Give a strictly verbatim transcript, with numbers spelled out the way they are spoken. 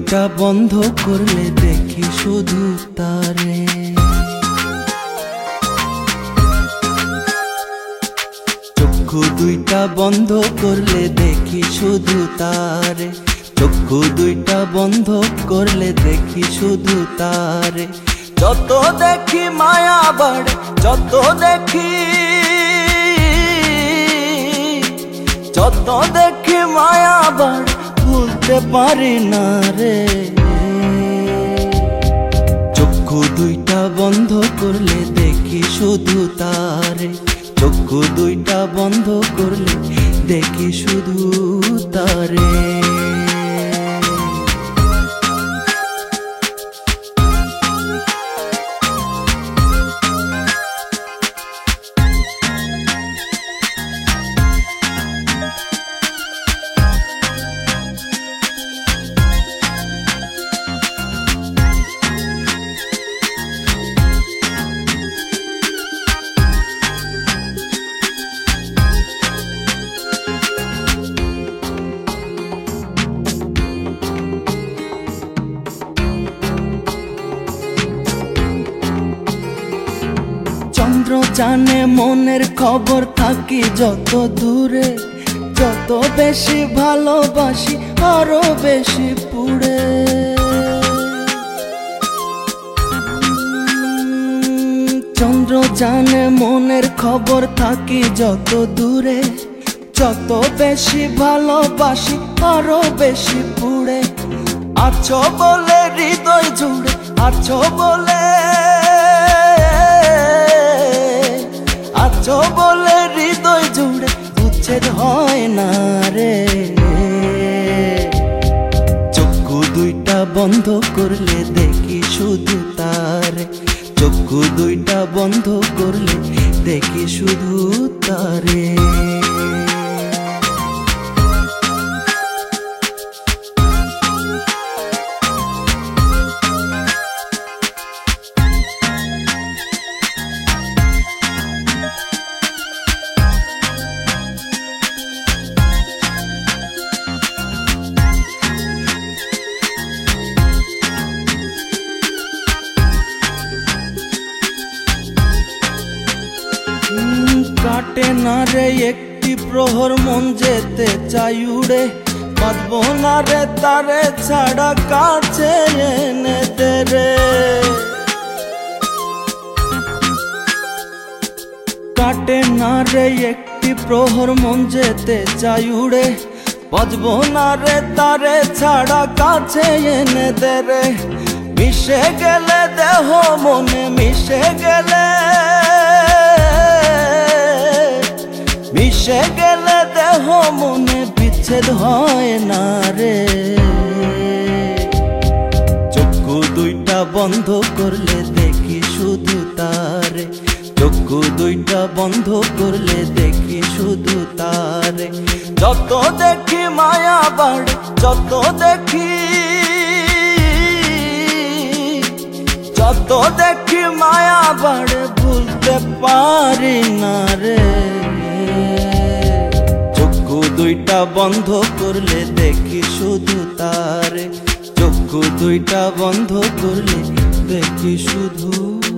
দুইটা বন্ধ করলে দেখি শুধু তারে। চক্ষু দুইটা বন্ধ করলে দেখি শুধু তারে। চক্ষু দুইটা বন্ধ করলে দেখি শুধু তারে। যত দেখি মায়া বাড়ে, যত দেখি যত দেখি মায়া বাড়ে, ভুলতে পারি না রে। চক্ষু দুইটা বন্ধ করলে দেখি শুধু তারে। চক্ষু দুইটা বন্ধ করলে দেখি শুধু তারে। চন্দ্র জানে মনের খবর, থাকি যত দূরে। যত বেশি ভালোবাসি আরো বেশি পুড়ে। চন্দ্র জানে মনের খবর, থাকি যত দূরে। যত বেশি ভালোবাসি আরো বেশি পুড়ে। আছো বলে হৃদয় জুড়ে, আছো বলে আছো বলে হৃদয় জুড়ে, উচ্ছেদ হয় না রে। চক্ষু দুইটা বন্ধ করলে দেখি শুধু তারে। চক্ষু দুইটা বন্ধ করলে দেখি শুধু তারে। কাটে না রে একটি প্রহর, মন যেতে চাই উড়ে। বাঁধবো না রে তারে ছাড়া, কাছে এনে দে রে। কাটে না রে একটি প্রহর, মন যেতে চাই উড়ে। বাঁধবো না রে তারে ছাড়া, কাছে এনে দে রে। মিশে গেলে দেহ মনে, মিশে গেলে মিশে গেলে দেহ মনে, বিচ্ছেদ হয় না রে। চক্ষু দুইটা বন্ধ করলে দেখি শুধু তারে। চক্ষু দুইটা বন্ধ করলে দেখি শুধু তারে। যত দেখি মায়া বাড়ে, যত দেখি যত দেখি মায়া বাড়ে, ভুলতে পারি না রে। চক্ষু দুইটা বন্ধ করলে দেখি শুধু তারে। চক্ষু দুইটা বন্ধ করলে দেখি শুধু